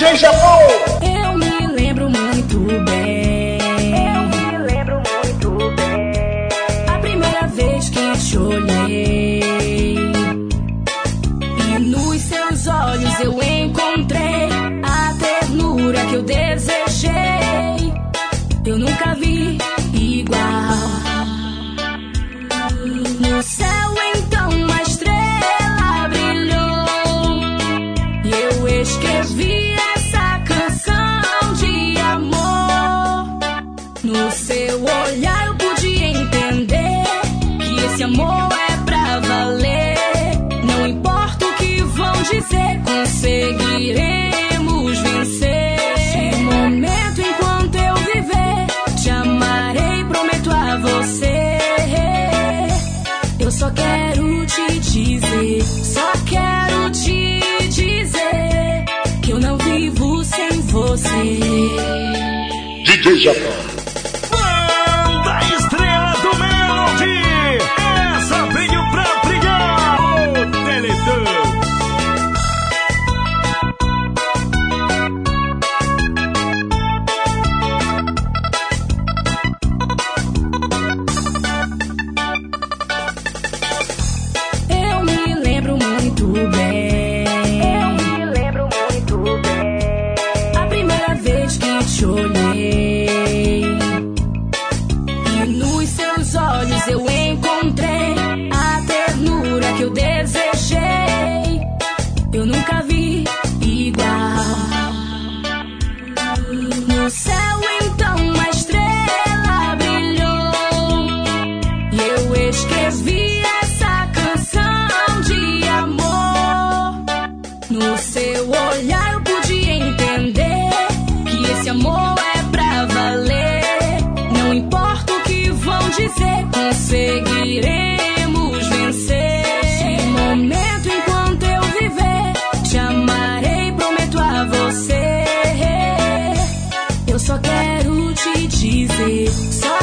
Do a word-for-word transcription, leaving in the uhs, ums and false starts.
J Japão. Eu me lembro muito bem. Eu me lembro muito bem. A primeira vez que te olhei e nos seus olhos eu encontrei a ternura que eu desejei. Eu nunca vi igual. No céu então uma estrela brilhou e eu escrevi essa canção de amor. No seu olhar eu pude entender que esse amor é pra valer. Não importa o que vão dizer, conseguiremos vencer. Esse momento enquanto eu viver, te amarei, prometo a você. Eu só quero te dizer, só quero te dizer que eu não vivo sem você. D J Japão. Banda Estrela do Melody, essa veio pra brigar, o Teletão. Eu me lembro muito bem. Eu me lembro muito bem. A primeira vez que te olhei e nos seus olhos eu encontrei a ternura que eu desejei. Eu nunca vi igual. No céu então uma estrela brilhou e eu escrevi essa canção de amor. No seu olhar eu pude entender que esse amor é pra valer. Não importa o que vão dizer, conseguiremos vencer. Esse momento enquanto eu viver, te amarei, prometo a você. Eu só quero te dizer, só